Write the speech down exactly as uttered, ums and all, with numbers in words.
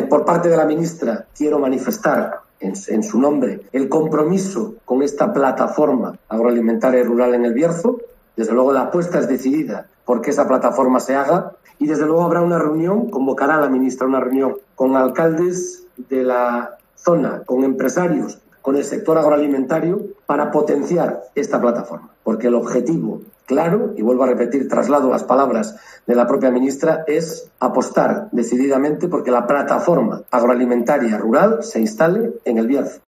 por parte de la ministra quiero manifestar en, en su nombre el compromiso con esta plataforma agroalimentaria y rural en El Bierzo. Desde luego la apuesta es decidida porque esa plataforma se haga y desde luego habrá una reunión, convocará la ministra una reunión con alcaldes de la zona, con empresarios, con el sector agroalimentario para potenciar esta plataforma. Porque el objetivo claro, y vuelvo a repetir, traslado las palabras de la propia ministra, es apostar decididamente porque la plataforma agroalimentaria rural se instale en El Bierzo.